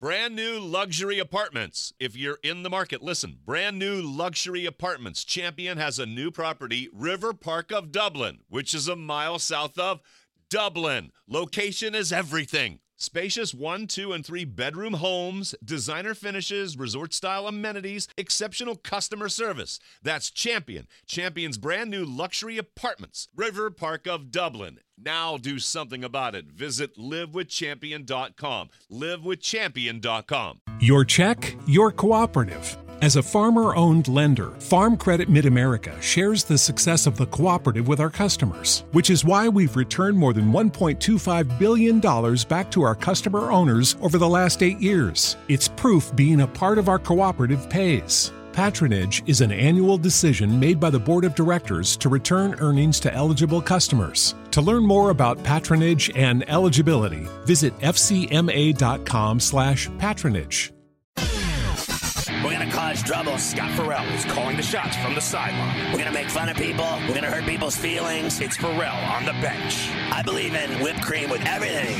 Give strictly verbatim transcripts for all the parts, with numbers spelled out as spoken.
Brand new luxury apartments. If you're in the market, listen. Brand new luxury apartments. Champion has a new property, River Park of Dublin, which is a mile south of Dublin. Location is everything. Spacious one, two, and three bedroom homes, designer finishes, resort-style amenities, exceptional customer service. That's Champion. Champion's brand new luxury apartments. River Park of Dublin. Now do something about it. Visit live with champion dot com. live with champion dot com. Your check, your cooperative. As a farmer-owned lender, Farm Credit Mid-America shares the success of the cooperative with our customers, which is why we've returned more than one point two five billion dollars back to our customer owners over the last eight years. It's proof being a part of our cooperative pays. Patronage is an annual decision made by the Board of Directors to return earnings to eligible customers. To learn more about patronage and eligibility, visit f c m a dot com slash patronage. We're going to cause trouble. Scott Farrell is calling the shots from the sideline. We're going to make fun of people. We're going to hurt people's feelings. It's Farrell on the bench. I believe in whipped cream with everything.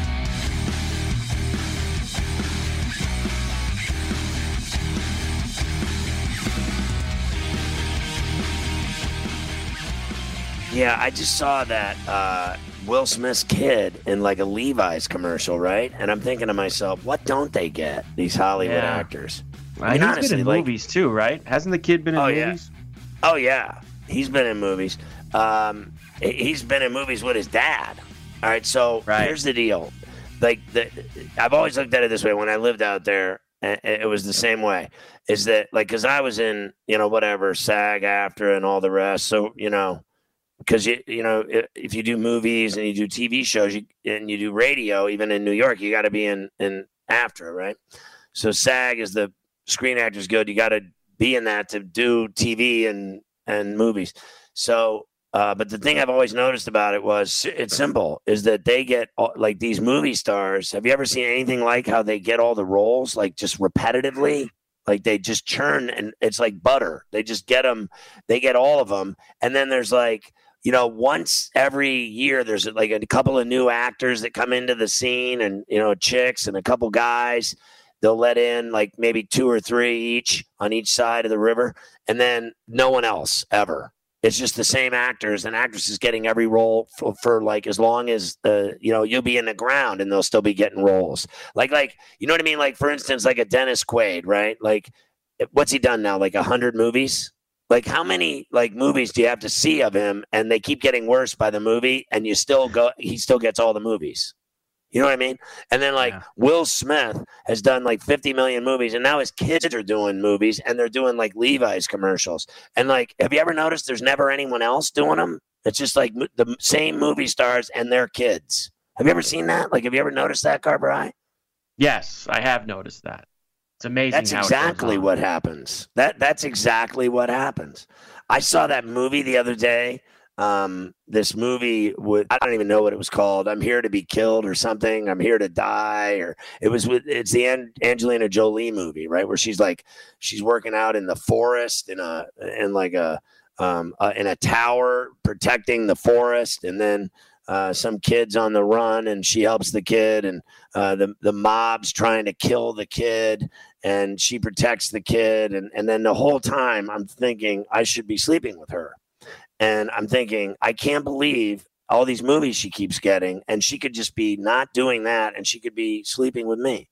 Yeah, I just saw that uh, Will Smith's kid in like a Levi's commercial, right? And I'm thinking to myself, what don't they get, these Hollywood yeah. actors? I mean, he's honestly, been in like, movies too, right? Hasn't the kid been in oh, movies? Yeah. Oh, yeah. He's been in movies. Um, he's been in movies with his dad. All right, so right. here's the deal. Like, the, I've always looked at it this way. When I lived out there, it was the same way. Is that, like, because I was in, you know, whatever, SAG-AFTRA and all the rest. So, you know, because, you you know, if you do movies and you do T V shows you, and you do radio, even in New York, you got to be in, in AFTRA, right? So SAG is the Screen Actors Guild. You got to be in that to do T V and, and movies. So, uh, but the thing I've always noticed about it was it's simple, is that they get all, like these movie stars. Have you ever seen anything like how they get all the roles, like just repetitively? Like they just churn, and it's like butter. They just get them. They get all of them. And then there's like, you know, once every year, there's like a couple of new actors that come into the scene, and, you know, chicks and a couple guys. They'll let in like maybe two or three each on each side of the river, and then no one else ever. It's just the same actors and actresses getting every role for, for like as long as, uh, you know, you'll be in the ground and they'll still be getting roles. Like, like you know what I mean? Like, for instance, like a Dennis Quaid, right? Like, what's he done now? Like a hundred movies? Like, how many like movies do you have to see of him, and they keep getting worse by the movie, and you still go, he still gets all the movies. You know what I mean? And then like yeah. Will Smith has done like fifty million movies, and now his kids are doing movies, and they're doing like Levi's commercials. And like, have you ever noticed there's never anyone else doing them? It's just like the same movie stars and their kids. Have you ever seen that? Like, have you ever noticed that, Carburai? Yes, I have noticed that. It's amazing. That's how exactly what happens. That that's exactly what happens. I saw that movie the other day. Um, this movie with, I don't even know what it was called. I'm Here to Be Killed or something. I'm Here to Die, or it was with, it's the An- Angelina Jolie movie, right? Where she's like, she's working out in the forest in a, in like a, um, uh, in a tower protecting the forest. And then, uh, some kid's on the run, and she helps the kid, and, uh, the, the mob's trying to kill the kid, and she protects the kid. And, and then the whole time I'm thinking I should be sleeping with her. And I'm thinking, I can't believe all these movies she keeps getting, and she could just be not doing that, and she could be sleeping with me.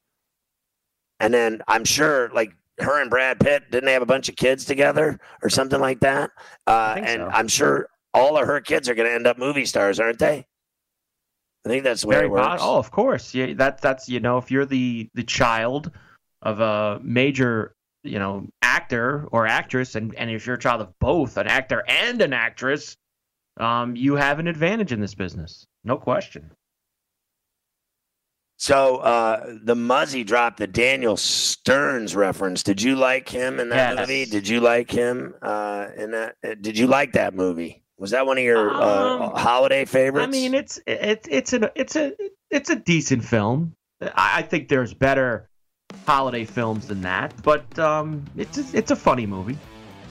And then I'm sure, like, her and Brad Pitt, didn't they have a bunch of kids together or something like that? Uh, and so. I'm sure all of her kids are going to end up movie stars, aren't they? I think that's the way Very it works. Possible. Oh, of course. Yeah, that that's you know, if you're the the child of a major, you know, actor or actress, and, and if you're a child of both an actor and an actress, um, you have an advantage in this business. No question. So uh, the Muzzy dropped the Daniel Stearns reference. Did you like him in that yes. movie? Did you like him uh, in that? Did you like that movie? Was that one of your um, uh, holiday favorites? I mean, it's it's it's an it's a it's a decent film. I, I think there's better holiday films than that, but um, it's a, it's a funny movie.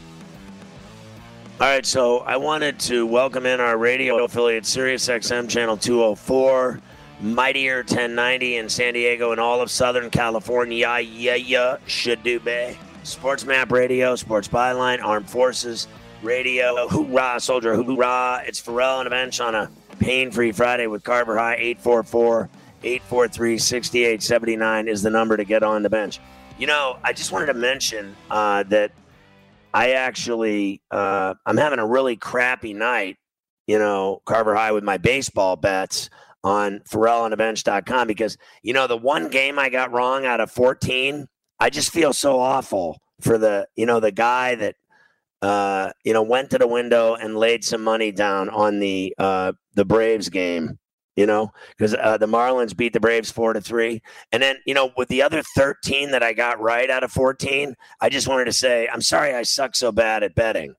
All right, so I wanted to welcome in our radio affiliate, Sirius X M channel two oh four. Mightier ten ninety in San Diego and all of Southern California. Yeah, yeah, should do be. Sports Map Radio, Sports Byline, Armed Forces Radio. Hoorah, soldier, hoorah. It's Ferrall on the bench on a pain-free Friday with Carver High. eight four four, eight four three, six eight seven nine is the number to get on the bench. You know, I just wanted to mention uh, that I actually, uh, I'm having a really crappy night, you know, Carver High with my baseball bets on Ferrall on the bench dot com because, you know, the one game I got wrong out of fourteen, I just feel so awful for the, you know, the guy that, uh, you know, went to the window and laid some money down on the uh, the Braves game, you know, because uh, the Marlins beat the Braves four to three. And then, you know, with the other thirteen that I got right out of fourteen, I just wanted to say, I'm sorry I suck so bad at betting.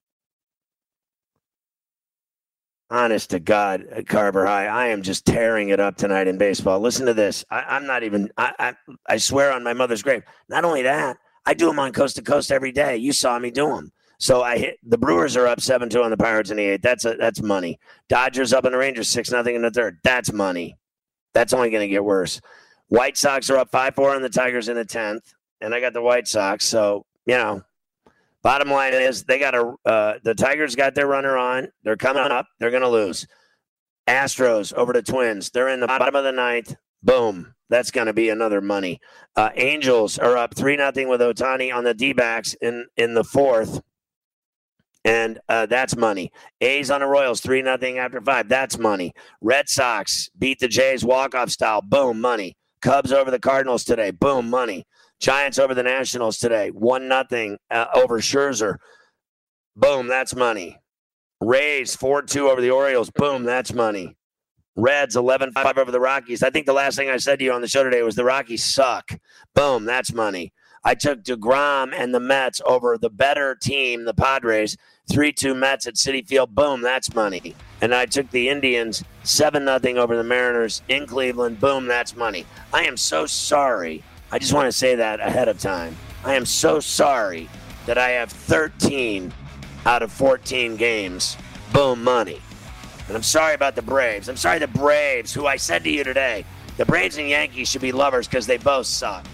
Honest to God, Carver High, I am just tearing it up tonight in baseball. Listen to this. I, I'm not even, I, I I swear on my mother's grave. Not only that, I do them on Coast to Coast every day. You saw me do them. So I hit, the Brewers are up seven two on the Pirates in the eighth. That's a, that's money. Dodgers up on the Rangers six nothing in the third. That's money. That's only going to get worse. White Sox are up five four on the Tigers in the tenth. And I got the White Sox. So, you know. Bottom line is they got a uh, the Tigers got their runner on. They're coming up. They're going to lose. Astros over the Twins. They're in the bottom of the ninth. Boom. That's going to be another money. Uh, Angels are up three nothing with Ohtani on the D-backs in, in the fourth. And uh, that's money. A's on the Royals three nothing after five. That's money. Red Sox beat the Jays walk-off style. Boom, money. Cubs over the Cardinals today. Boom, money. Giants over the Nationals today, one nothing uh, over Scherzer. Boom, that's money. Rays, four two over the Orioles. Boom, that's money. Reds, eleven five over the Rockies. I think the last thing I said to you on the show today was the Rockies suck. Boom, that's money. I took DeGrom and the Mets over the better team, the Padres, three two Mets at Citi Field. Boom, that's money. And I took the Indians, seven nothing over the Mariners in Cleveland. Boom, that's money. I am so sorry. I just want to say that ahead of time. I am so sorry that I have thirteen out of fourteen games. Boom, money. And I'm sorry about the Braves. I'm sorry the Braves, who I said to you today, the Braves and Yankees should be lovers because they both suck.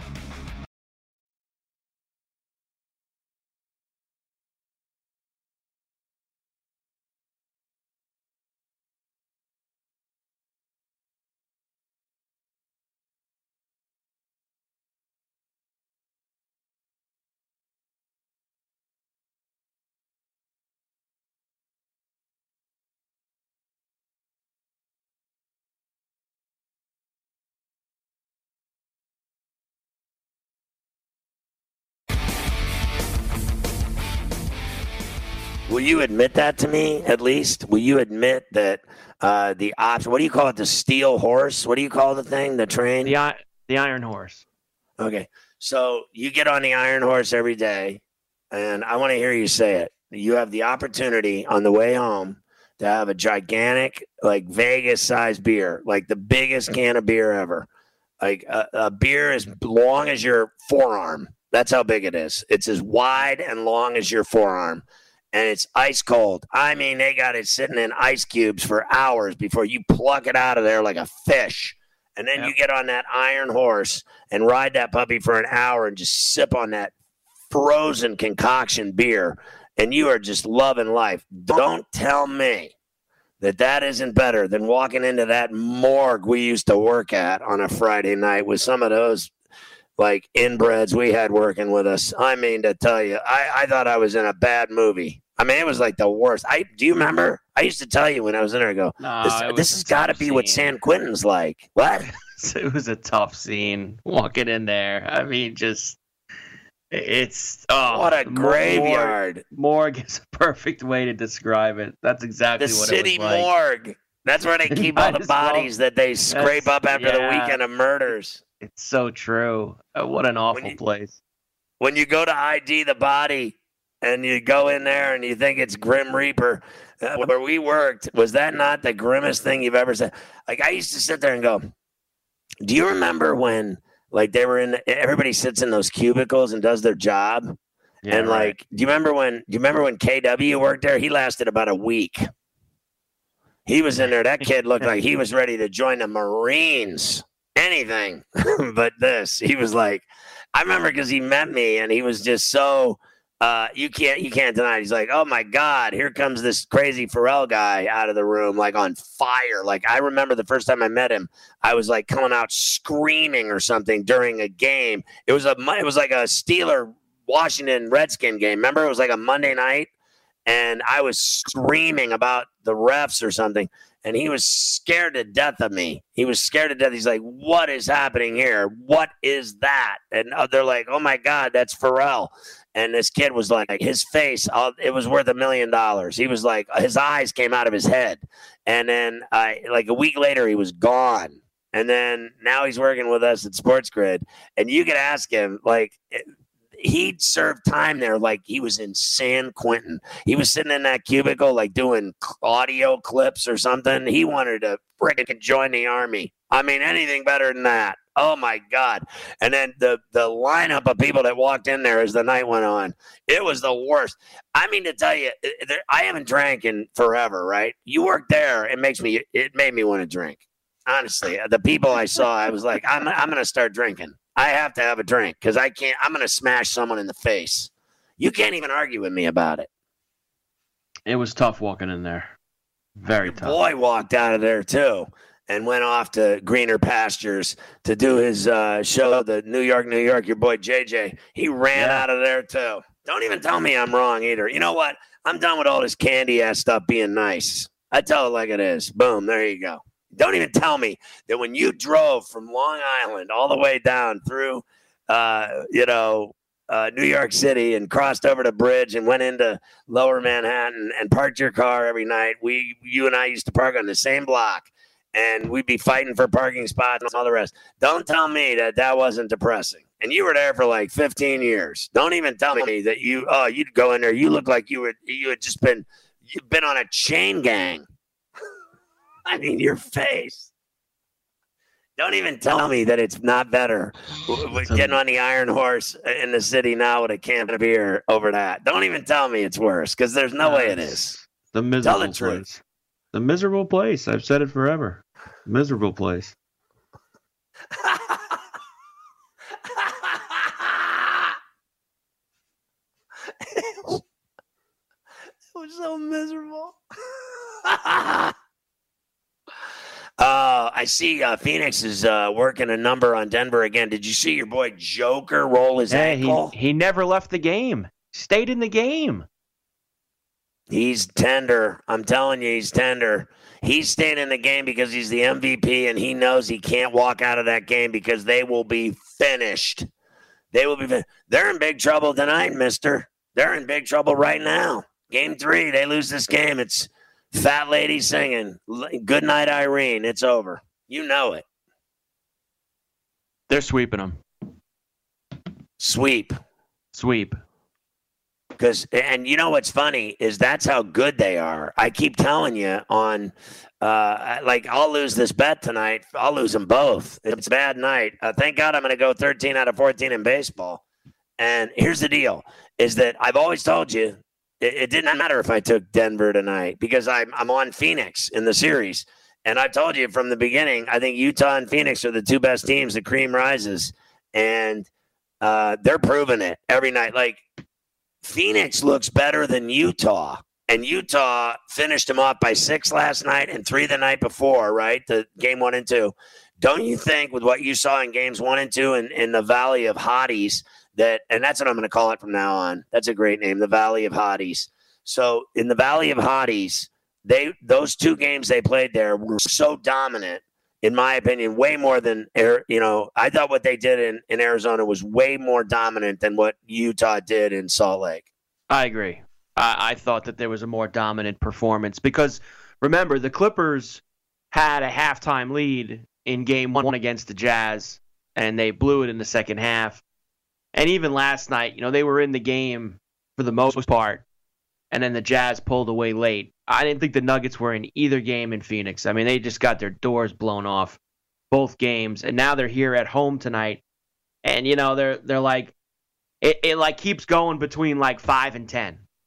Will you admit that to me, at least? Will you admit that uh, the option, what do you call it, the steel horse? What do you call the thing, the train? The, the Iron Horse. Okay. So you get on the Iron Horse every day, and I want to hear you say it. You have the opportunity on the way home to have a gigantic, like Vegas-sized beer, like the biggest can of beer ever. Like a, a beer as long as your forearm. That's how big it is. It's as wide and long as your forearm. And it's ice cold. I mean, they got it sitting in ice cubes for hours before you pluck it out of there like a fish. And then yep. you get on that Iron Horse and ride that puppy for an hour and just sip on that frozen concoction beer. And you are just loving life. Don't tell me that that isn't better than walking into that morgue we used to work at on a Friday night with some of those like inbreds we had working with us. I mean, to tell you, I, I thought I was in a bad movie. I mean, it was like the worst. I do you remember? I used to tell you when I was in there, I go, no, this, this has got to be scene. What San Quentin's like. What? It was a tough scene walking in there. I mean, just it's oh, what a graveyard. Morgue, morgue is a perfect way to describe it. That's exactly the what city it was like. Morgue. That's where they keep all the bodies well, that they scrape up after yeah. the weekend of murders. It's so true. Uh, what an awful when you, place. When you go to I D the body and you go in there and you think it's Grim Reaper, uh, where we worked, was that not the grimmest thing you've ever said? Like, I used to sit there and go, do you remember when, like, they were in, everybody sits in those cubicles and does their job? Yeah, and, right. like, do you remember when, do you remember when K W worked there? He lasted about a week. He was in there. That kid looked like he was ready to join the Marines. Anything but this. He was like, I remember because he met me and he was just so uh, you can't you can't deny it. He's like, oh my God, here comes this crazy Pharrell guy out of the room, like on fire. Like I remember the first time I met him, I was like coming out screaming or something during a game. It was a it was like a Steeler Washington Redskin game. Remember, it was like a Monday night, and I was screaming about the refs or something. And he was scared to death of me. He was scared to death. He's like, what is happening here? What is that? And they're like, oh, my God, that's Pharrell. And this kid was like, his face, it was worth a million dollars. He was like, his eyes came out of his head. And then uh, like a week later, he was gone. And then now he's working with us at Sports Grid. And you could ask him, like, he'd served time there like he was in San Quentin. He was sitting in that cubicle like doing audio clips or something. He wanted to freaking join the Army. I mean, anything better than that. Oh, my God. And then the, the lineup of people that walked in there as the night went on, it was the worst. I mean, to tell you, I haven't drank in forever, right? You work there. It makes me, it made me want to drink. Honestly, the people I saw, I was like, I'm, I'm going to start drinking. I have to have a drink because I can't. I'm going to smash someone in the face. You can't even argue with me about it. It was tough walking in there. Very Your tough. Boy walked out of there too and went off to greener pastures to do his uh, show, the New York, New York. Your boy J J, he ran yeah. out of there too. Don't even tell me I'm wrong either. You know what? I'm done with all this candy ass stuff being nice. I tell it like it is. Boom. There you go. Don't even tell me that when you drove from Long Island all the way down through, uh, you know, uh, New York City and crossed over the bridge and went into Lower Manhattan and parked your car every night. We, you and I used to park on the same block, and we'd be fighting for parking spots and all the rest. Don't tell me that that wasn't depressing. And you were there for like fifteen years. Don't even tell me that you, oh, you'd go in there. You look like you were, you had just been, you've been on a chain gang. I mean, your face. Don't even tell me that it's not better. We're getting on the Iron Horse in the city now with a can of beer over that. Don't even tell me it's worse because there's no way it is. The miserable tell the place. Truth. The miserable place. I've said it forever. Miserable place. It was so miserable. Uh, I see uh, Phoenix is uh, working a number on Denver again. Did you see your boy Joker roll his hey, ankle? He, he never left the game. Stayed in the game. He's tender. I'm telling you, he's tender. He's staying in the game because he's the M V P, and he knows he can't walk out of that game because they will be finished. They will be fin- They're in big trouble tonight, mister. They're in big trouble right now. Game three, they lose this game. It's fat lady singing, "Good night, Irene." It's over. You know it. They're sweeping them. Sweep. Sweep. Because, and you know what's funny is that's how good they are. I keep telling you on, uh, like, I'll lose this bet tonight. I'll lose them both. It's a bad night. Uh, thank God I'm going to go thirteen out of fourteen in baseball. And here's the deal, is that I've always told you, it didn't matter if I took Denver tonight because I'm I'm on Phoenix in the series. And I told you from the beginning, I think Utah and Phoenix are the two best teams. The cream rises. And uh, they're proving it every night. Like, Phoenix looks better than Utah. And Utah finished them off by six last night and three the night before, right? The game one and two. Don't you think with what you saw in games one and two in, in the Valley of Hotties, that, and that's what I'm going to call it from now on. That's a great name, the Valley of Hotties. So in the Valley of Hotties, they those two games they played there were so dominant, in my opinion, way more than, you know, I thought what they did in, in Arizona was way more dominant than what Utah did in Salt Lake. I agree. I, I thought that there was a more dominant performance because, remember, the Clippers had a halftime lead in game one against the Jazz, and they blew it in the second half. And even last night, you know, they were in the game for the most part, and then the Jazz pulled away late. I didn't think the Nuggets were in either game in Phoenix. I mean, they just got their doors blown off both games, and now they're here at home tonight. And, you know, they're they're like, it, it like keeps going between like five and ten.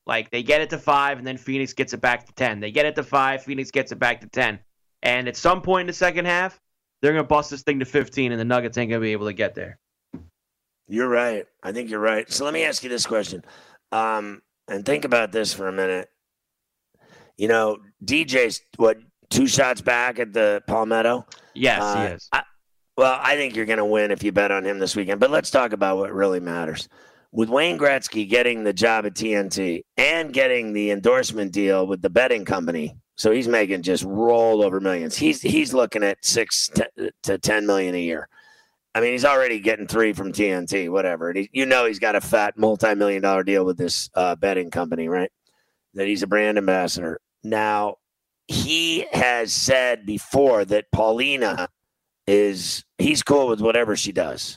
Like, they get it to five, and then Phoenix gets it back to ten. They get it to five, Phoenix gets it back to ten. And at some point in the second half, they're going to bust this thing to fifteen, and the Nuggets ain't going to be able to get there. You're right. I think you're right. So let me ask you this question. Um, and think about this for a minute. You know, D J's, what, two shots back at the Palmetto? Yes, uh, he is. I, well, I think you're going to win if you bet on him this weekend. But let's talk about what really matters. With Wayne Gretzky getting the job at T N T and getting the endorsement deal with the betting company, so he's making just roll over millions. He's he's looking at six to ten million a year. I mean, he's already getting three from T N T, whatever. And he, you know he's got a fat multi-million dollar deal with this uh, betting company, right? That he's a brand ambassador. Now, he has said before that Paulina is, he's cool with whatever she does.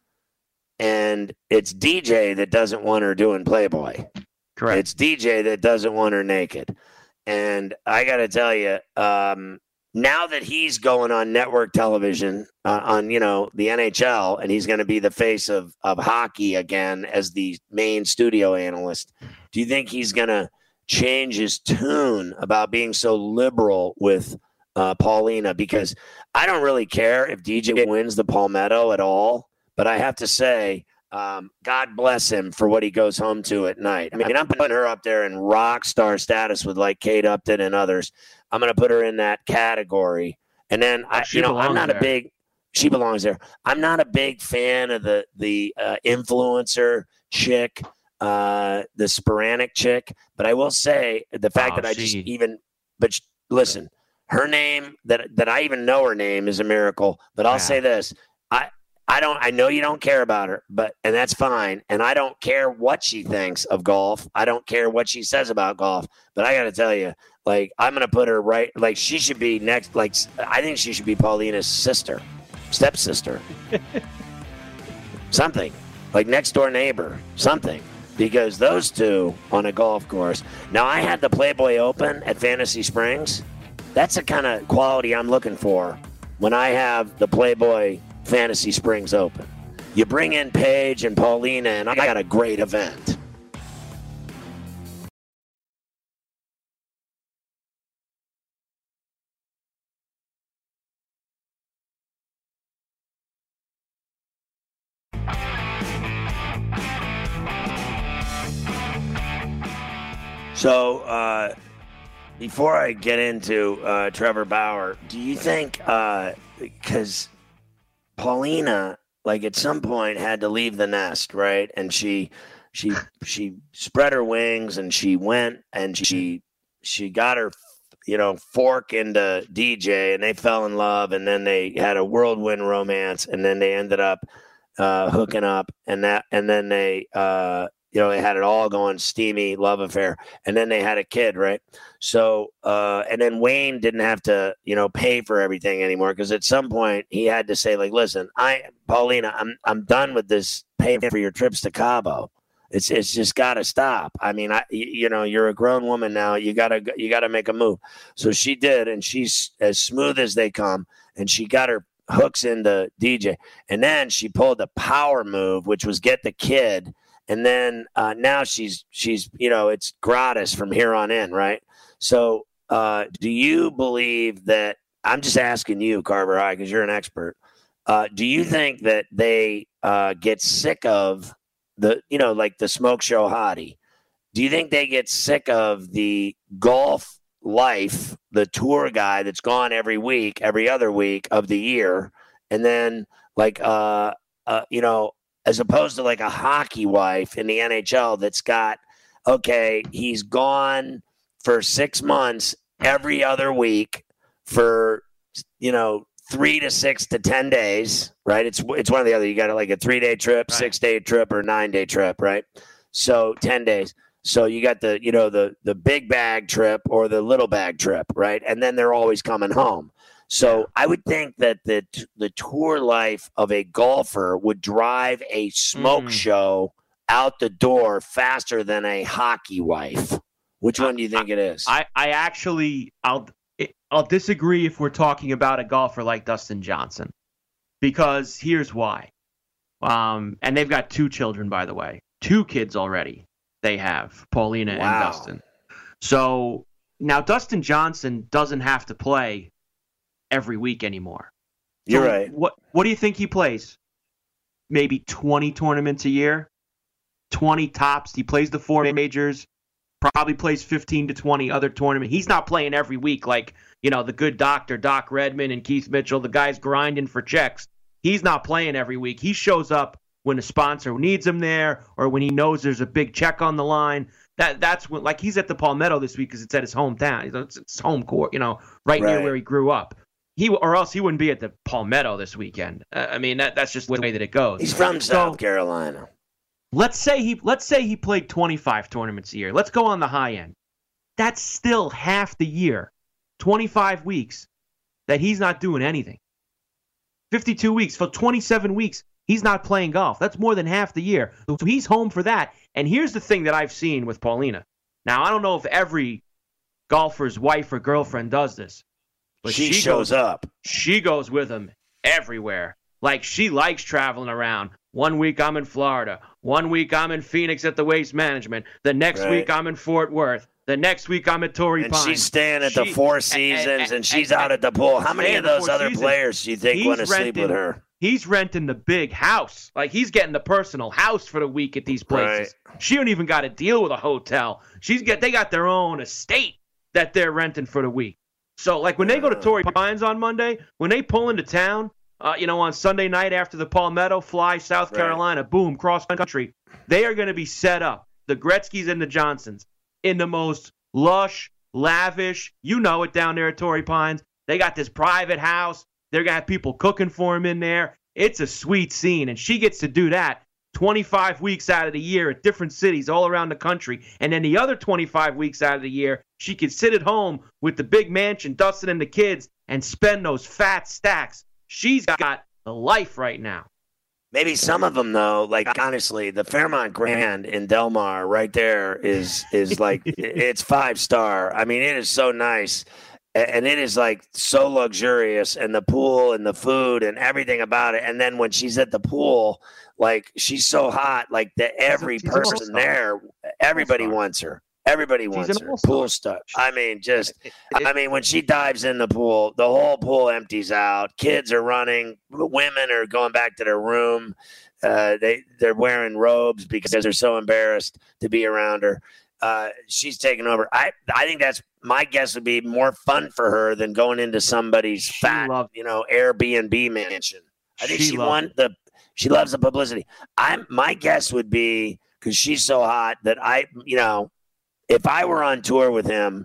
And it's D J that doesn't want her doing Playboy. Correct. It's D J that doesn't want her naked. And I got to tell you, um, now that he's going on network television uh, on, you know, the N H L, and he's going to be the face of, of hockey again as the main studio analyst, do you think he's going to change his tune about being so liberal with uh, Paulina? Because I don't really care if D J wins the Palmetto at all, but I have to say, um, God bless him for what he goes home to at night. I mean, I'm putting her up there in rock star status with like Kate Upton and others. I'm going to put her in that category. And then, I, you know, I'm not there. a big, she belongs there. I'm not a big fan of the, the uh, influencer chick, uh, the sporadic chick. But I will say the fact oh, that I she... just even, but sh- listen, her name, that, that I even know her name is a miracle. But I'll yeah. say this. I, I don't, I know you don't care about her, but, and that's fine. And I don't care what she thinks of golf. I don't care what she says about golf, but I got to tell you, like, I'm going to put her right. Like, she should be next. Like, I think she should be Paulina's sister, stepsister, something like next door neighbor, something, because those two on a golf course. Now, I had the Playboy Open at Fantasy Springs. That's the kind of quality I'm looking for when I have the Playboy Fantasy Springs Open. You bring in Paige and Paulina, and I got a great event. So, uh, before I get into uh, Trevor Bauer, do you think, because uh, Paulina, like at some point, had to leave the nest, right? And she, she, she spread her wings, and she went, and she, she got her, you know, fork into D J, and they fell in love, and then they had a whirlwind romance, and then they ended up uh, hooking up, and that, and then they. Uh, You know, they had it all going steamy love affair. And then they had a kid, right? So, uh, and then Wayne didn't have to, you know, pay for everything anymore. Because at some point he had to say, like, listen, I, Paulina, I'm, I'm done with this paying for your trips to Cabo. It's, it's just got to stop. I mean, I, you know, you're a grown woman now. You gotta, you gotta make a move. So she did, and she's as smooth as they come. And she got her hooks into D J. And then she pulled the power move, which was get the kid. And then uh, now she's, she's, you know, it's gratis from here on in, right? So uh, do you believe that, I'm just asking you, Carver High, because you're an expert. Uh, do you think that they uh, get sick of the, you know, like the smoke show hottie? Do you think they get sick of the golf life, the tour guy that's gone every week, every other week of the year, and then like, uh, uh, you know, as opposed to like a hockey wife in the N H L that's got, okay, he's gone for six months every other week for, you know, three to six to ten days, right? It's it's one or the other. You got like a three-day trip, right. six-day trip, or nine-day trip, right? So ten days. So you got the, you know, the the big bag trip or the little bag trip, right? And then they're always coming home. So I would think that the the tour life of a golfer would drive a smoke mm. show out the door faster than a hockey wife. Which one do you think I, it is? I, I actually I'll I'll disagree if we're talking about a golfer like Dustin Johnson, because here's why. Um, and they've got two children, by the way, two kids already. they have, Paulina wow. and Dustin. So now Dustin Johnson doesn't have to play every week anymore. You're so right. What What do you think he plays? Maybe twenty tournaments a year? twenty tops. He plays the four majors, probably plays fifteen to twenty other tournaments. He's not playing every week like, you know, the good doctor, Doc Redman and Keith Mitchell, the guys grinding for checks. He's not playing every week. He shows up when a sponsor needs him there or when he knows there's a big check on the line. That That's when, like, he's at the Palmetto this week because it's at his hometown. It's his home court, you know, right, right near where he grew up. He Or else he wouldn't be at the Palmetto this weekend. Uh, I mean, that that's just the way that it goes. He's from so, South Carolina. Let's say he let's say he played twenty-five tournaments a year. Let's go on the high end. That's still half the year, twenty-five weeks, that he's not doing anything. fifty-two weeks, for twenty-seven weeks, he's not playing golf. That's more than half the year. So he's home for that. And here's the thing that I've seen with Paulina. Now, I don't know if every golfer's wife or girlfriend does this, but she, she shows goes, up. She goes with him everywhere. Like, she likes traveling around. One week I'm in Florida. One week I'm in Phoenix at the Waste Management. The next right. week I'm in Fort Worth. The next week I'm at Torrey and Pines. And she's staying at she, the Four Seasons, and, and, and she's and, out at the pool. How many of those other seasons, players do you think want to sleep with her? He's renting the big house. Like, he's getting the personal house for the week at these places. Right. She don't even got to deal with a hotel. She's get They got their own estate that they're renting for the week. So, like, when they go to Torrey Pines on Monday, when they pull into town, uh, you know, on Sunday night after the Palmetto, fly South Carolina, right. boom, cross country, they are going to be set up, the Gretzkys and the Johnsons, in the most lush, lavish, you know it down there at Torrey Pines. They got this private house. They're going to have people cooking for them in there. It's a sweet scene, and she gets to do that twenty-five weeks out of the year at different cities all around the country. And then the other twenty-five weeks out of the year, she can sit at home with the big mansion, Dustin and the kids, and spend those fat stacks. She's got a life right now. Maybe some of them, though, like, honestly, the Fairmont Grand in Del Mar right there is is like, it's five-star. I mean, it is so nice. And it is, like, so luxurious, and the pool and the food and everything about it. And then when she's at the pool, like, she's so hot, like, that every she's person there, everybody wants her. Everybody she's wants her. Pool stuff. I mean, just, I mean, when she dives in the pool, the whole pool empties out. Kids are running. Women are going back to their room. Uh, they, they're wearing robes because they're so embarrassed to be around her. Uh, she's taking over. I I think that's my guess would be more fun for her than going into somebody's she fat, loved, you know, Airbnb mansion. I think she, she wants the she loves the publicity. I'm my guess would be because she's so hot that I, you know, if I were on tour with him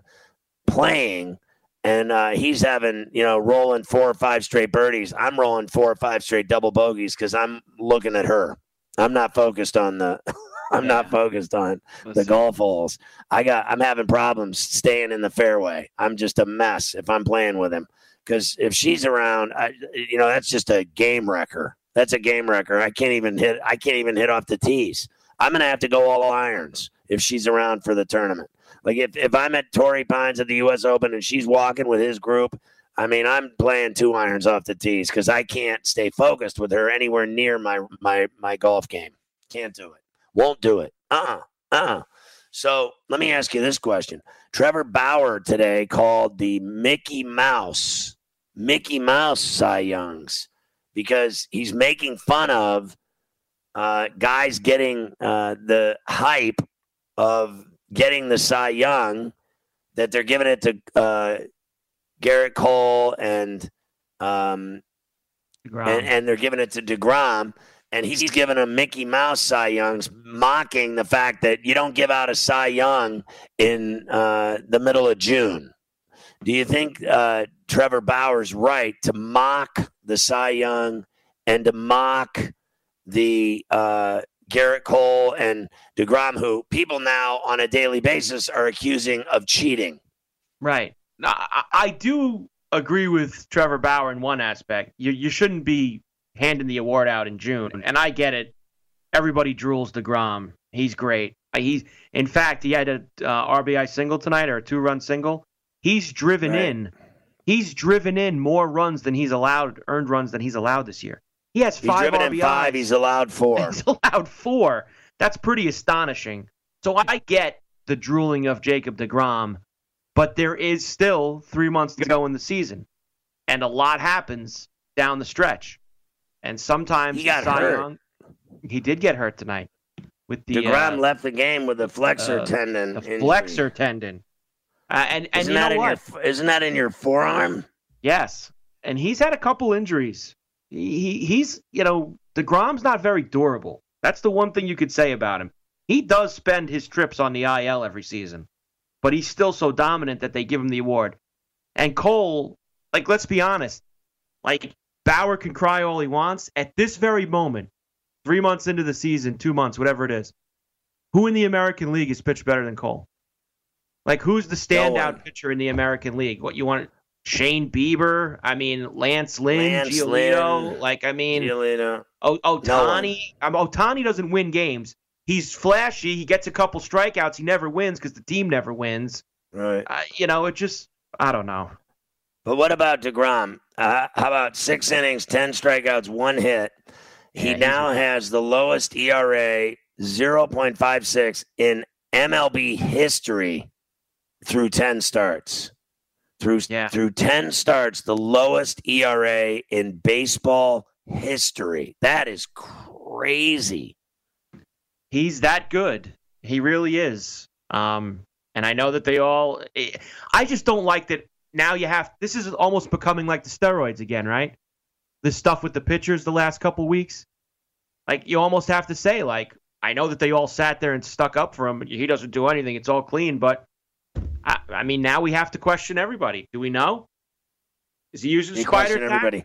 playing and uh, he's having, you know, rolling four or five straight birdies, I'm rolling four or five straight double bogeys because I'm looking at her. I'm not focused on the. I'm yeah. not focused on Let's the see. golf holes. I got. I'm having problems staying in the fairway. I'm just a mess if I'm playing with him. Because if she's around, I, you know, that's just a game wrecker. That's a game wrecker. I can't even hit. I can't even hit off the tees. I'm gonna have to go all irons if she's around for the tournament. Like if, if I'm at Torrey Pines at the U S Open and she's walking with his group, I mean, I'm playing two irons off the tees because I can't stay focused with her anywhere near my my my golf game. Can't do it. Won't do it. Uh-uh. Uh-uh. So let me ask you this question. Trevor Bauer today called the Mickey Mouse, Mickey Mouse Cy Youngs because he's making fun of uh, guys getting uh, the hype of getting the Cy Young, that they're giving it to uh, Garrett Cole and, um, and and they're giving it to DeGrom. And he's giving a Mickey Mouse Cy Youngs, mocking the fact that you don't give out a Cy Young in uh, the middle of June. Do you think uh, Trevor Bauer's right to mock the Cy Young and to mock the uh, Garrett Cole and DeGrom, who people now on a daily basis are accusing of cheating? Right. I, I do agree with Trevor Bauer in one aspect. You you shouldn't be handing the award out in June. And I get it. Everybody drools DeGrom. He's great. He's in fact, he had a uh, R B I single tonight or a two-run single. He's driven right. in. He's driven in more runs than he's allowed, earned runs than he's allowed this year. He has five he's driven R B Is. In five. He's allowed four. He's allowed four. That's pretty astonishing. So I get the drooling of Jacob deGrom, but there is still three months to go in the season, and a lot happens down the stretch. And sometimes he got Cy hurt. Young, he did get hurt tonight. With the deGrom uh, left the game with a flexor uh, tendon. the injury. flexor tendon. Uh, and and isn't you that know in what? your isn't that in your forearm? Yes, and he's had a couple injuries. He, he he's you know deGrom's not very durable. That's the one thing you could say about him. He does spend his trips on the I L every season, but he's still so dominant that they give him the award. And Cole, like let's be honest, like Bauer can cry all he wants. At this very moment, three months into the season, two months, whatever it is, who in the American League has pitched better than Cole? Like, who's the standout pitcher in the American League? What, you want Shane Bieber? I mean, Lance Lynn, Lance Giolito? Lynn, like, I mean, Giolito. o- Ohtani? No um, Ohtani doesn't win games. He's flashy. He gets a couple strikeouts. He never wins because the team never wins. Right. Uh, you know, it just, I don't know. But what about deGrom? Uh, how about six innings, ten strikeouts, one hit? He Yeah, now has the lowest E R A, zero point five six, in M L B history through ten starts. Through Yeah. through ten starts, the lowest E R A in baseball history. That is crazy. He's that good. He really is. Um, and I know that they all. I just don't like that. Now you have. This is almost becoming like the steroids again, right? The stuff with the pitchers the last couple weeks. Like you almost have to say, like, I know that they all sat there and stuck up for him. He doesn't do anything. It's all clean, but I, I mean, now we have to question everybody. Do we know? Is he using You spider question everybody.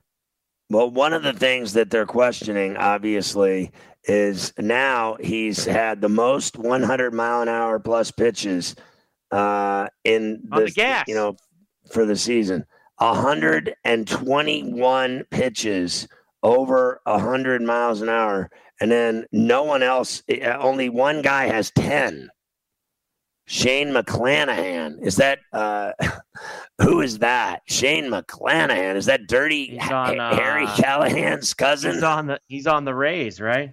Well, one of the things that they're questioning, obviously, is now he's had the most one hundred mile an hour plus pitches uh, in On the this, gas. you know, for the season. one hundred twenty-one pitches over one hundred miles an hour, and then no one else. Only one guy has ten. Shane McClanahan. Is that uh, who is that? Shane McClanahan. Is that dirty He's on, uh, Harry Callahan's cousin? He's on the. He's on the Rays, right?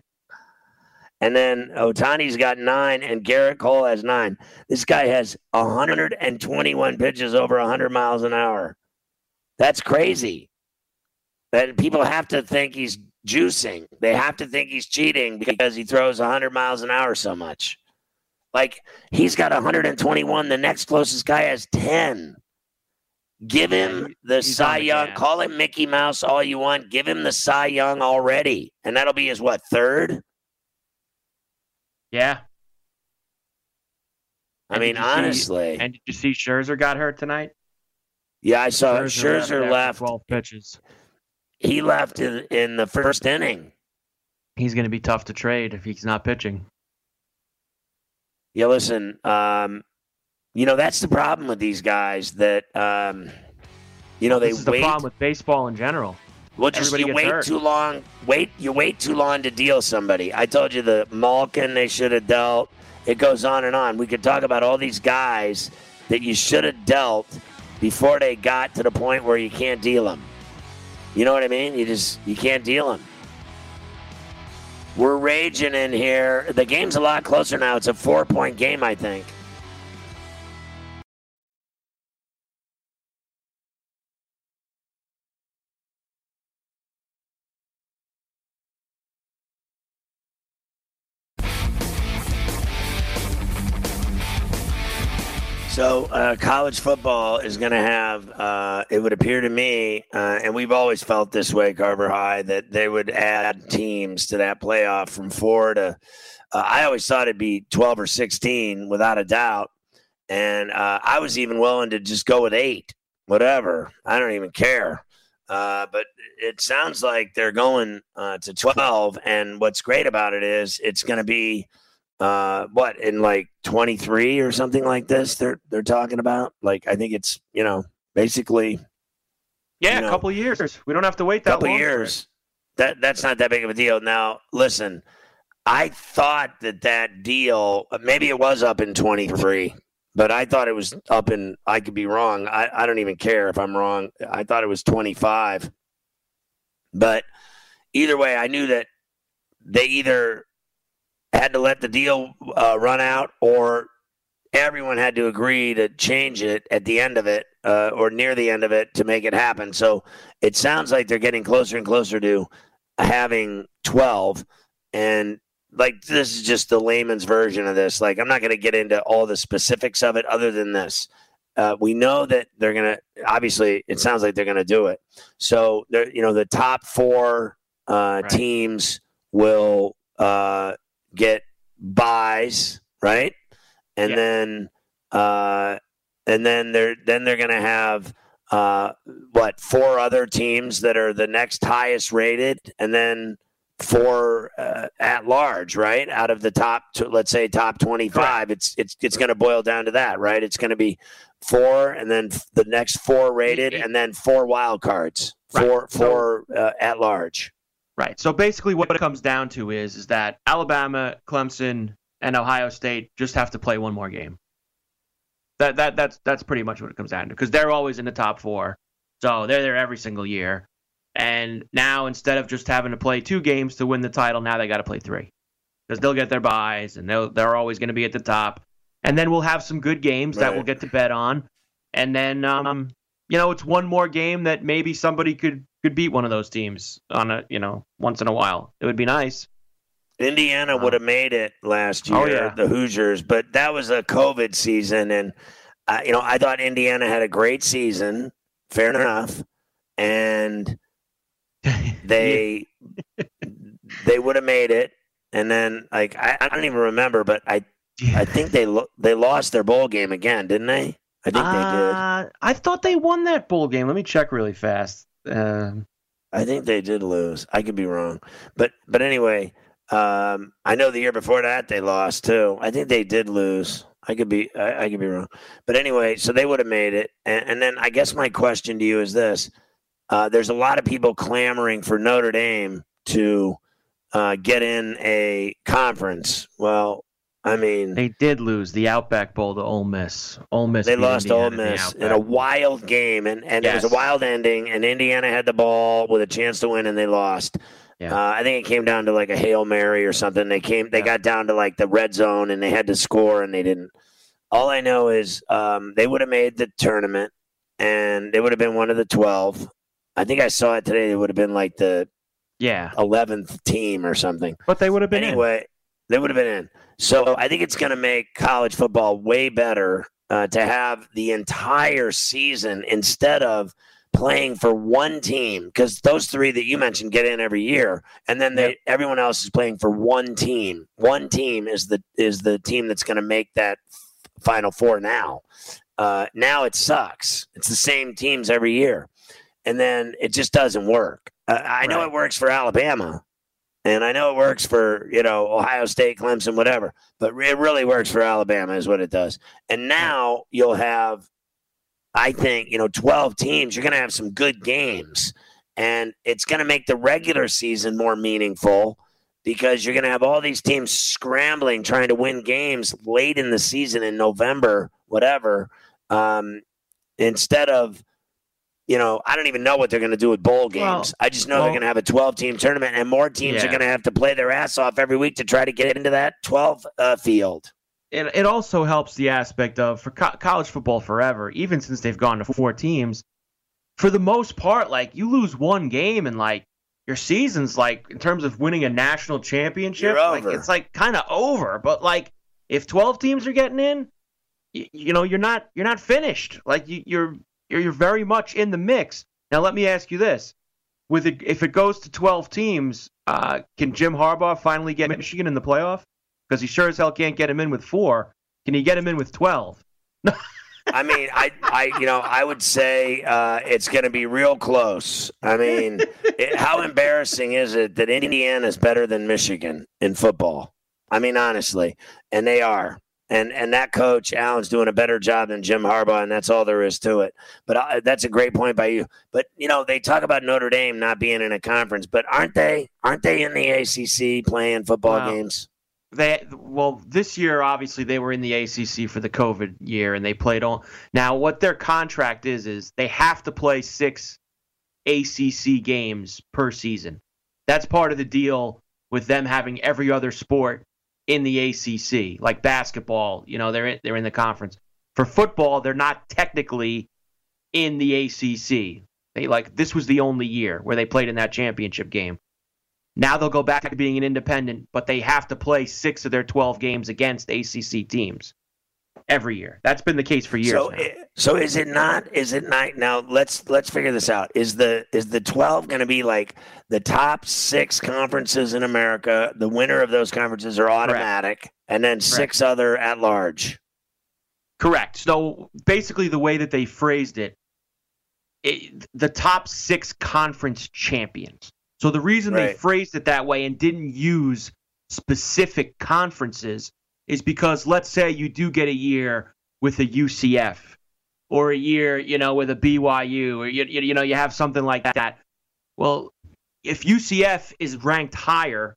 And then Ohtani's got nine, and Garrett Cole has nine. This guy has one hundred twenty-one pitches over one hundred miles an hour. That's crazy. That people have to think he's juicing. They have to think he's cheating because he throws one hundred miles an hour so much. Like, he's got one hundred twenty-one. The next closest guy has ten. Give him the He's Cy on the Young. gas. Call him Mickey Mouse all you want. Give him the Cy Young already. And that'll be his, what, third? Yeah. I And mean, did you see- honestly. and did you see Scherzer got hurt tonight? Yeah, I saw Scherzer Scherzer after left. twelve pitches. He left in, in the first inning. He's going to be tough to trade if he's not pitching. Yeah, listen, um, you know, that's the problem with these guys that, um, you know, they This is the wait. problem with baseball in general. Well, just everybody you gets wait hurt. too long. Wait, you wait too long to deal somebody. I told you the Malkin they should have dealt. It goes on and on. We could talk about all these guys that you should have dealt before they got to the point where you can't deal them. You know what I mean? You just you can't deal them. We're raging in here. The game's a lot closer now. It's a four-point game, I think. So uh, college football is going to have, uh, it would appear to me, uh, and we've always felt this way, Carver High, that they would add teams to that playoff from four to, uh, I always thought it'd be twelve or sixteen without a doubt. And uh, I was even willing to just go with eight, whatever. I don't even care. Uh, but it sounds like they're going uh, to twelve. And what's great about it is it's going to be, uh what, in like twenty-three or something like this they're they're talking about. Like, I think it's, you know, basically Yeah, you a know, couple of years. We don't have to wait that couple long. for years. That that's not that big of a deal. Now, listen, I thought that that deal, maybe it was up in twenty-three, but I thought it was up in, I could be wrong. I, I don't even care if I'm wrong. I thought it was twenty-five. But either way, I knew that they either had to let the deal uh, run out, or everyone had to agree to change it at the end of it uh, or near the end of it to make it happen. So it sounds like they're getting closer and closer to having twelve. And like, this is just the layman's version of this. Like, I'm not going to get into all the specifics of it other than this. Uh, we know that they're going to, obviously, it sounds like they're going to do it. So, you know, the top four uh, right. teams will uh, get buys, right? And yeah. then, uh, and then they're then they're going to have uh, what four other teams that are the next highest rated, and then four uh, at large, right? Out of the top, let's say top twenty-five, right. it's it's it's going to boil down to that, right? It's going to be four, and then the next four rated, and then four wild cards, four right. four uh, at large. Right. So basically, what it comes down to is is that Alabama, Clemson, and Ohio State just have to play one more game. That that that's that's pretty much what it comes down to, because they're always in the top four, so they're there every single year. And now, instead of just having to play two games to win the title, now they got to play three, because they'll get their buys and they'll they're always going to be at the top. And then we'll have some good games right. that we'll get to bet on. And then um, you know, it's one more game that maybe somebody could could beat one of those teams on a you know once in a while. It would be nice. Indiana would have made it last year, oh, yeah. the Hoosiers, but that was a COVID season, and uh, you know I thought Indiana had a great season, fair enough, and they they would have made it, and then like I, I don't even remember, but I I think they lo- they lost their bowl game again, didn't they? I think uh, they did. I thought they won that bowl game. Let me check really fast. Uh, I think they did lose. I could be wrong, but but anyway. Um, I know the year before that they lost too. I think they did lose. I could be, I, I could be wrong, but anyway, so they would have made it. And, and then I guess my question to you is this: uh, there's a lot of people clamoring for Notre Dame to uh, get in a conference. Well, I mean, they did lose the Outback Bowl to Ole Miss. Ole Miss. They lost to Ole Miss in a wild game, and and yes. it was a wild ending. And Indiana had the ball with a chance to win, and they lost. Yeah. Uh, I think it came down to like a Hail Mary or something. They came, they yeah. got down to like the red zone and they had to score and they didn't. All I know is um, they would have made the tournament and they would have been one of the twelve. I think I saw it today. They would have been like the yeah eleventh team or something. But they would have been anyway. In. They would have been in. So I think it's going to make college football way better uh, to have the entire season instead of playing for one team, because those three that you mentioned get in every year, and then they, yep. everyone else is playing for one team. One team is the is the team that's going to make that Final Four now. Uh, now it sucks. It's the same teams every year, and then it just doesn't work. Uh, I right. know it works for Alabama, and I know it works for you know Ohio State, Clemson, whatever, but it really works for Alabama is what it does. And now you'll have, I think, you know, twelve teams, you're going to have some good games, and it's going to make the regular season more meaningful because you're going to have all these teams scrambling, trying to win games late in the season in November, whatever, um, instead of, you know, I don't even know what they're going to do with bowl games. Well, I just know well, they're going to have a twelve-team tournament, and more teams yeah. are going to have to play their ass off every week to try to get into that twelve uh, field. It, it also helps the aspect of, for co- college football forever, even since they've gone to four teams, for the most part, like, you lose one game and, like, your season's, like, in terms of winning a national championship, like, it's, like, kind of over. But, like, if twelve teams are getting in, you, you know, you're not you're not finished. Like, you, you're, you're you're very much in the mix. Now, let me ask you this. With it, if it goes to twelve teams, uh, can Jim Harbaugh finally get Michigan in the playoff? Because he sure as hell can't get him in with four. Can he get him in with twelve? I mean, I, I, you know, I would say uh, it's going to be real close. I mean, it, how embarrassing is it that Indiana is better than Michigan in football? I mean, honestly, and they are. And and that coach, Allen's doing a better job than Jim Harbaugh, and that's all there is to it. But uh, that's a great point by you. But, you know, they talk about Notre Dame not being in a conference, but aren't they? Aren't they in the A C C playing football wow. games? They well, this year obviously they were in the A C C for the COVID year, and they played all. Now, what their contract is is they have to play six A C C games per season. That's part of the deal with them having every other sport in the A C C, like basketball. You know, they're in, they're in the conference. For football, they're not technically in the A C C. They like this was the only year where they played in that championship game. Now they'll go back to being an independent, but they have to play six of their twelve games against A C C teams every year. That's been the case for years so, now. So is it not? Is it not? Now let's let's figure this out. Is the is the twelve going to be like the top six conferences in America? The winner of those conferences are automatic, Correct. and then Correct. six other at large. Correct. So basically, the way that they phrased it, it the top six conference champions. So the reason right. they phrased it that way and didn't use specific conferences is because let's say you do get a year with a U C F or a year, you know, with a B Y U or, you, you know, you have something like that. Well, if U C F is ranked higher,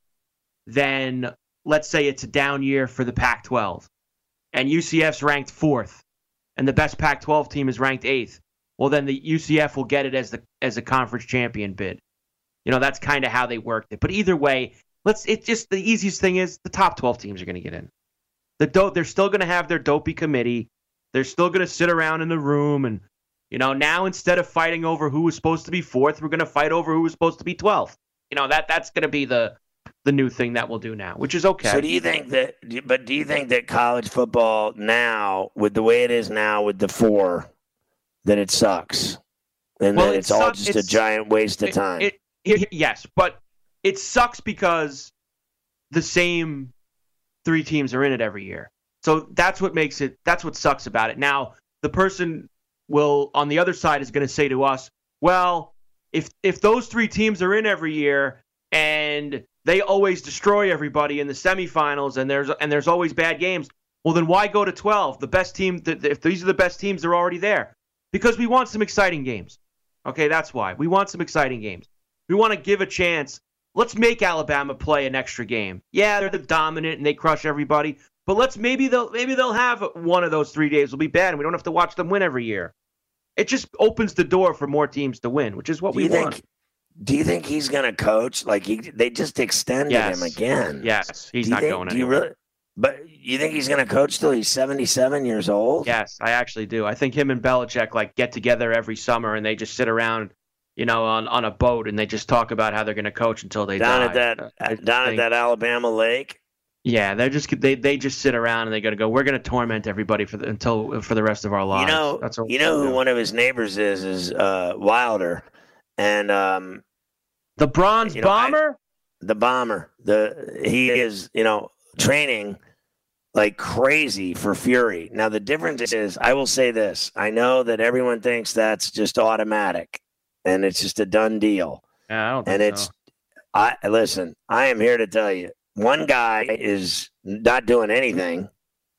then let's say it's a down year for the Pac twelve and U C F's ranked fourth and the best Pac twelve team is ranked eighth. Well, then the U C F will get it as the as a conference champion bid. You know, that's kind of how they worked it. But either way, let's. It's just the easiest thing is the top twelve teams are going to get in. The dope, they're still going to have their dopey committee. They're still going to sit around in the room and, you know, now instead of fighting over who was supposed to be fourth, we're going to fight over who was supposed to be twelfth. You know, that that's going to be the the new thing that we'll do now, which is okay. So do you think that? But do you think that college football now, with the way it is now, with the four, that it sucks, and well, that it's it all just it's, a giant waste of time? It, it, it, yes, but it sucks because the same three teams are in it every year. So that's what makes it, that's what sucks about it. Now, the person will, on the other side, is going to say to us, well, if if those three teams are in every year and they always destroy everybody in the semifinals and there's and there's always bad games, well, then why go to twelve? The best team, if these are the best teams, they're already there. Because we want some exciting games. Okay, that's why. We want some exciting games. We want to give a chance. Let's make Alabama play an extra game. Yeah, they're the dominant and they crush everybody, but let's maybe they'll maybe they'll have one of those three days will be bad and we don't have to watch them win every year. It just opens the door for more teams to win, which is what do we you want. Think, do you think he's going to coach? Like he, they just extended yes. him again. Yes, he's do not think, going do anywhere. You really, but you think he's going to coach till he's seventy-seven years old? Yes, I actually do. I think him and Belichick like get together every summer and they just sit around, you know, on, on a boat and they just talk about how they're going to coach until they down die. At that, I down think, at that Alabama lake? Yeah, they're just they they just sit around and they got to go, we're going to torment everybody for the, until for the rest of our lives. You know, That's what you know who one of his neighbors is, is uh, Wilder. And um, the Bronze you know, Bomber? I, the Bomber. The He is, you know, training like crazy for Fury. Now, the difference is, I will say this. I know that everyone thinks that's just automatic and it's just a done deal. Yeah, I don't think and it's, so. I listen, I am here to tell you, one guy is not doing anything.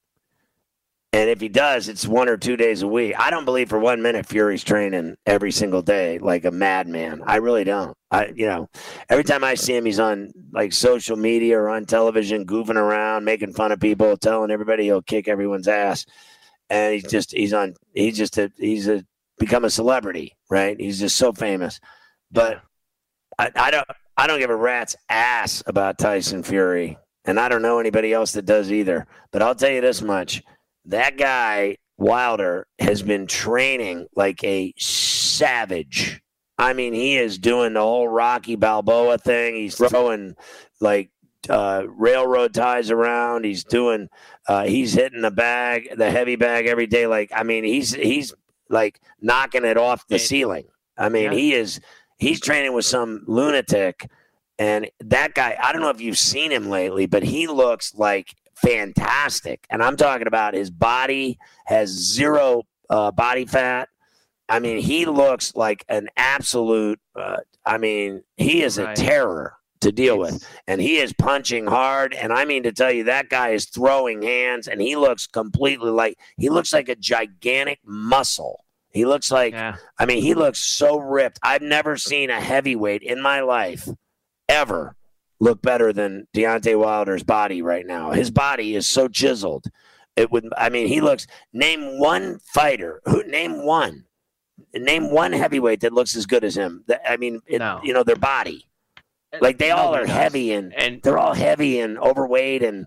And if he does, it's one or two days a week. I don't believe for one minute Fury's training every single day like a madman. I really don't. I, you know, every time I see him, he's on like social media or on television, goofing around, making fun of people, telling everybody he'll kick everyone's ass. And he's just, he's on, he's just a, he's a, become a celebrity, right? He's just so famous. But I, I don't, I don't give a rat's ass about Tyson Fury. And I don't know anybody else that does either. But I'll tell you this much. That guy, Wilder, has been training like a savage. I mean, he is doing the whole Rocky Balboa thing. He's throwing like uh, railroad ties around. He's doing, uh, he's hitting the bag, the heavy bag every day. Like, I mean, he's he's like knocking it off the ceiling. I mean, yeah. he is, he's training with some lunatic. And that guy, I don't know if you've seen him lately, but he looks like fantastic. And I'm talking about his body has zero uh, body fat. I mean, he looks like an absolute, uh, I mean, he is right. a terror to deal it's, with. And he is punching hard. And I mean to tell you, that guy is throwing hands and he looks completely like, he looks like a gigantic muscle. He looks like, yeah. I mean, he looks so ripped. I've never seen a heavyweight in my life ever look better than Deontay Wilder's body right now. His body is so chiseled. It would, I mean, he looks, name one fighter, who, name one, name one heavyweight that looks as good as him. I mean, it, no. you know, their body. Like they all are heavy and, and they're all heavy and overweight. And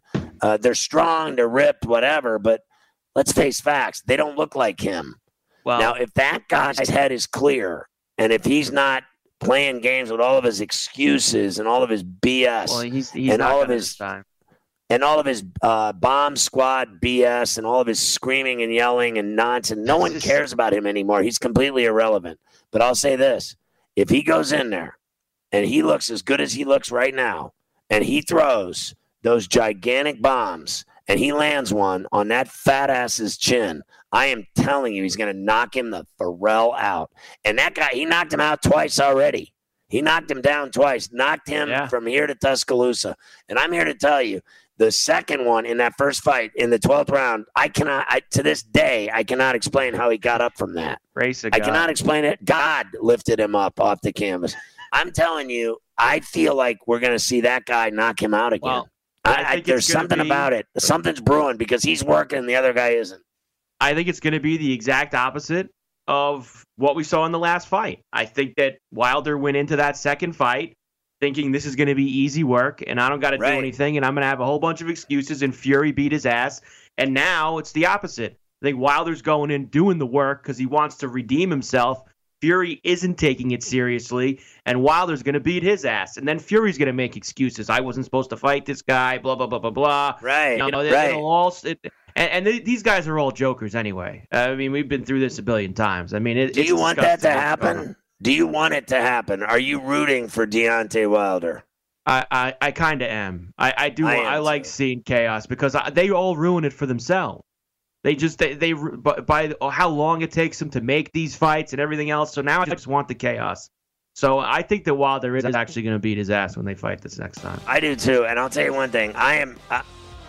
Uh, they're strong, they're ripped, whatever, but let's face facts. They don't look like him. Well, now, if that guy's head is clear, and if he's not playing games with all of his excuses and all of his B S, well, he's, he's and not all of his time. and all of his uh, bomb squad B S and all of his screaming and yelling and nonsense, no one cares about him anymore. He's completely irrelevant. But I'll say this: if he goes in there and he looks as good as he looks right now, and he throws those gigantic bombs, and he lands one on that fat ass's chin, I am telling you, he's going to knock him the Pharrell out. And that guy, he knocked him out twice already. He knocked him down twice, knocked him yeah. from here to Tuscaloosa. And I'm here to tell you, the second one in that first fight in the twelfth round, I cannot, I, to this day, I cannot explain how he got up from that. Race I cannot explain it. God lifted him up off the canvas. I'm telling you, I feel like we're going to see that guy knock him out again. Well, I, I, there's something be, about it. Something's brewing because he's working and the other guy isn't. I think it's going to be the exact opposite of what we saw in the last fight. I think that Wilder went into that second fight thinking this is going to be easy work and I don't got to right. do anything and I'm going to have a whole bunch of excuses and Fury beat his ass. And now it's the opposite. I think Wilder's going in doing the work because he wants to redeem himself. Fury isn't taking it seriously, and Wilder's going to beat his ass. And then Fury's going to make excuses. I wasn't supposed to fight this guy, blah, blah, blah, blah, blah. Right, you know, right. It'll all, it, and and they, these guys are all jokers anyway. I mean, we've been through this a billion times. I mean, it, Do it's you want that to disgusting. happen? Do you want it to happen? Are you rooting for Deontay Wilder? I, I, I kind of am. I, I do. I, I, am like too. seeing chaos because I, they all ruin it for themselves. They just they, they by how long it takes them to make these fights and everything else. So now I just want the chaos. So I think that Wilder is actually going to beat his ass when they fight this next time. I do too, and I'll tell you one thing: I am, I,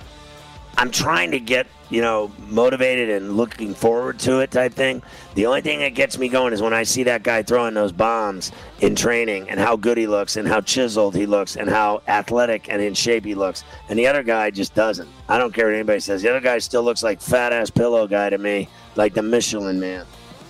I'm trying to get you know motivated and looking forward to it type thing. The only thing that gets me going is when I see that guy throwing those bombs in training and how good he looks and how chiseled he looks and how athletic and in shape he looks. And the other guy just doesn't. I don't care what anybody says. The other guy still looks like fat ass pillow guy to me, like the Michelin Man.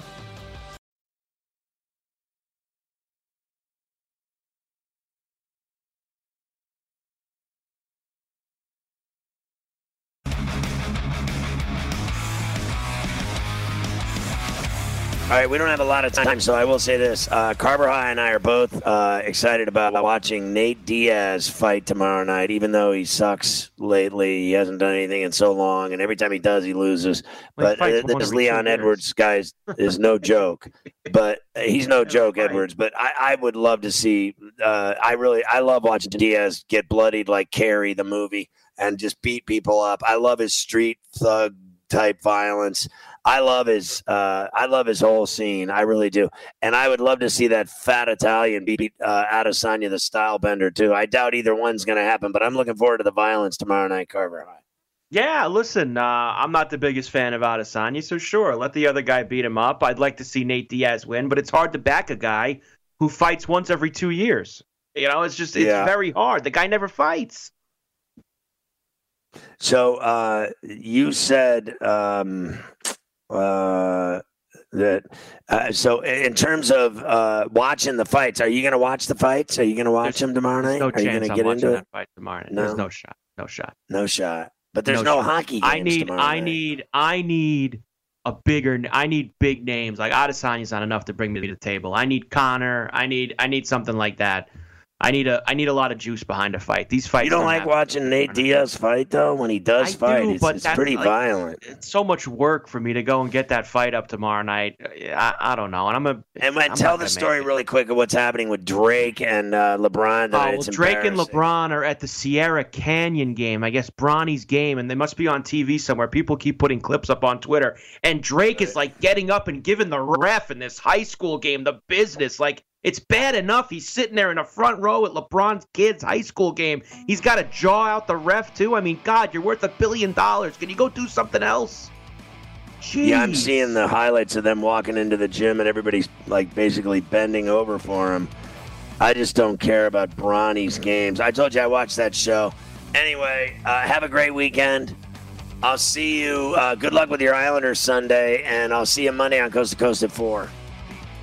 All right, we don't have a lot of time, so I will say this. Uh, Carver High and I are both uh, excited about watching Nate Diaz fight tomorrow night, even though he sucks lately. He hasn't done anything in so long, and every time he does, he loses. Well, but he uh, this Leon Edwards guy is, is no joke. But uh, he's no joke, Edwards. But I, I would love to see uh, – I really – I love watching Diaz get bloodied like Carrie, the movie, and just beat people up. I love his street thug type violence. I love his uh, I love his whole scene. I really do. And I would love to see that fat Italian beat uh, Adesanya, the style bender, too. I doubt either one's going to happen, but I'm looking forward to the violence tomorrow night, Carver High. Yeah, listen, uh, I'm not the biggest fan of Adesanya, so sure, let the other guy beat him up. I'd like to see Nate Diaz win, but it's hard to back a guy who fights once every two years. You know, it's just it's yeah. very hard. The guy never fights. So uh, you said um, uh, that. Uh, so in terms of uh, watching the fights, are you going to watch the fights? Are you going to watch There's, them tomorrow night? No are you chance going to I'm get watching into that it? fight tomorrow night. No? There's no shot. No shot. No shot. But there's no no shot. hockey games I need. tomorrow I night. need. I need a bigger. I need big names. Like Adesanya's not enough to bring me to the table. I need Connor. I need. I need something like that. I need a I need a lot of juice behind a fight. These fights. You don't, don't like happen. watching Nate Diaz fight though? When he does I fight, do, it's, but it's that's pretty like, violent. It's so much work for me to go and get that fight up tomorrow night. I, I don't know, and I'm a. And man, I'm tell not the gonna story make it. really quick of what's happening with Drake and uh, LeBron. Oh, Tonight. well, It's Drake and embarrassing. LeBron are at the Sierra Canyon game. I guess Bronny's game, and they must be on T V somewhere. People keep putting clips up on Twitter, and Drake is like getting up and giving the ref in this high school game the business. Like it's bad enough he's sitting there in the front row at LeBron's kids' high school game. He's got to jaw out the ref too. I mean, God, you're worth a billion dollars. Can you go do something else? Jeez. Yeah, I'm seeing the highlights of them walking into the gym and everybody's like basically bending over for him. I just don't care about Bronny's games. I told you I watched that show. Anyway, uh, have a great weekend. I'll see you. Uh, good luck with your Islanders Sunday, and I'll see you Monday on Coast to Coast at four.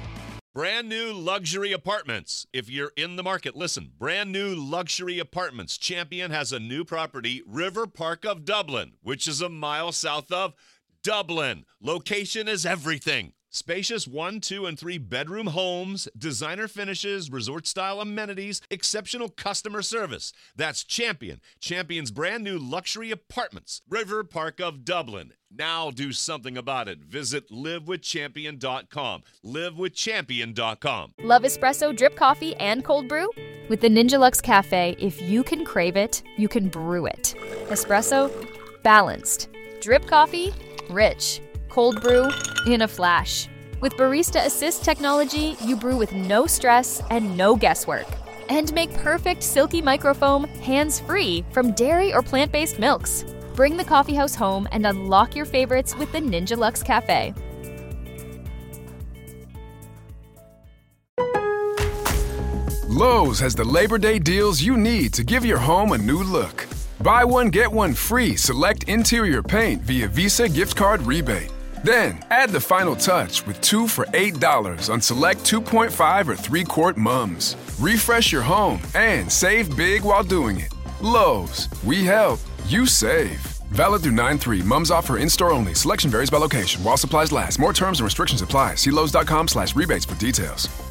Brand new luxury apartments. If you're in the market, listen. Brand new luxury apartments. Champion has a new property, River Park of Dublin, which is a mile south of Dublin. Location is everything. Spacious one, two, and three bedroom homes, designer finishes, resort-style amenities, exceptional customer service. That's Champion. Champion's brand new luxury apartments, River Park of Dublin. Now do something about it. Visit live with champion dot com. live with champion dot com. Love espresso, drip coffee, and cold brew? With the Ninja Luxe Cafe, if you can crave it, you can brew it. Espresso, balanced. Drip coffee, rich. Cold brew, in a flash. With Barista Assist technology, you brew with no stress and no guesswork. And make perfect silky microfoam hands-free from dairy or plant-based milks. Bring the coffeehouse home and unlock your favorites with the Ninja Luxe Cafe. Lowe's has the Labor Day deals you need to give your home a new look. Buy one, get one free select interior paint via Visa gift card rebate. Then, add the final touch with two for eight dollars on select two point five or three quart mums. Refresh your home and save big while doing it. Lowe's, we help, you save. Valid through nine three. Mums offer in-store only. Selection varies by location. While supplies last. More terms and restrictions apply. See Lowe's dot com slash rebates for details.